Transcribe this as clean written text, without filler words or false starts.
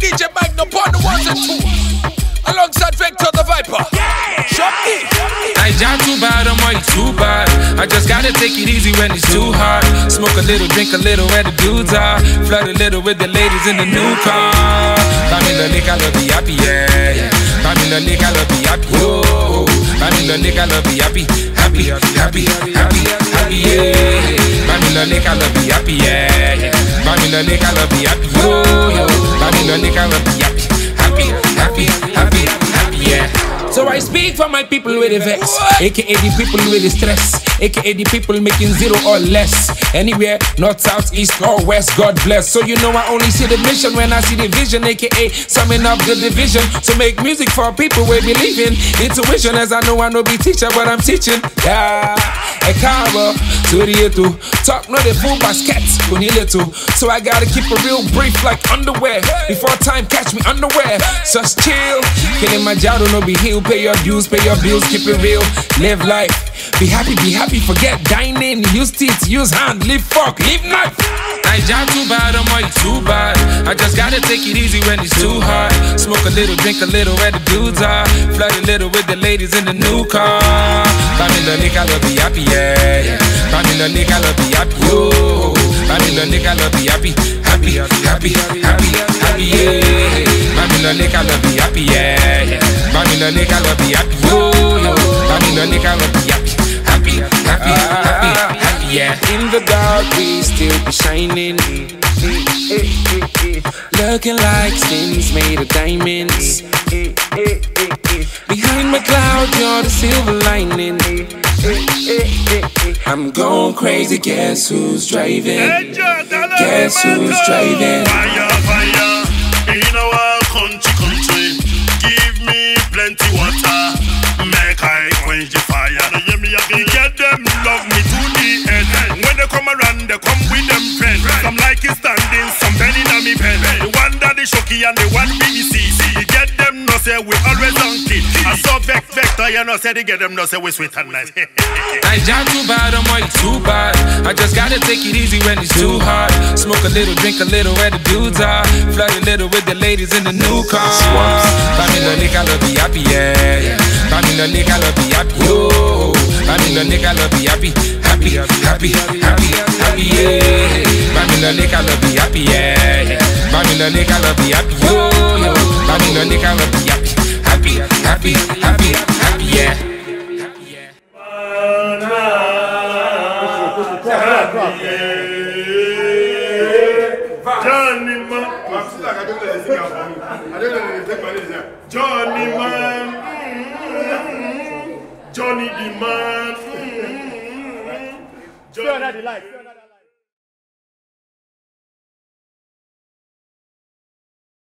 DJ Magnum on the ones and twos. Alongside Vector the Viper. Shopkey. I jam too bad, I'm way too bad. I just gotta take it easy when it's too hard. Smoke a little, drink a little where the dudes are. Flirt a little with the ladies in the new car. Family lick, I love be happy, yeah. Family lick, I love be happy, oh. Family lick, I love be happy, happy, happy, happy, happy, yeah. Family lick, I love be happy, yeah. Family lick, I love be happy, oh. Family lick, I love be happy. Happy, yeah. So I speak for my people with the vex, aka the people with the stress, aka the people making zero or less. Anywhere, north, south, east or west, God bless. So you know I only see the mission when I see the vision, aka summing up the division. So make music for people we believe in. Intuition, as I know be teacher, but I'm teaching. Yeah, a carver, to the to talk no the full basket, so I gotta keep it real brief like underwear. Before time catch me underwear. Just chill, killing my job, no be healed. Pay your dues, pay your bills, keep it real. Live life, be happy, forget dining. Use teeth, use hand, live fuck, live life. I jam too bad, I'm way too bad. I just gotta take it easy when it's too hard. Smoke a little, drink a little where the dudes are. Flirt a little with the ladies in the new car. Family lick, I love be happy, yeah. Family lick, I love be happy, oh. Family lick, I love be happy, happy, yeah. Family lick, I love be happy, yeah. Family lick, I love be happy, oh. Family lick, I love be happy, yeah. In the dark, we still be shining. Looking like skins made of diamonds. Behind my cloud, you're the silver lining. I'm going crazy, guess who's driving? Guess who's driving? Fire, in our country. Give me plenty water, make I quench the fire. Get them love me to the end. When they come around, they come with them friends. Some like it standing, some penny on me pen. The one that is shocky and the one BBC. You get them no say we always on kid. I saw Vector, you know say they get them no say we sweet and nice. I jam too bad, I'm way too bad. I just gotta take it easy when it's too hard. Smoke a little, drink a little where the dudes are. Flirt a little with the ladies in the new car. Family lick, I love be happy, yeah. Family lick, I love be happy, oh. Family lick, I love be happy, yeah. Family lick, I love be happy, yeah. Family lick, I love be happy, oh. Family lick, I love be happy, yeah. Johnny the man. Johnny the light.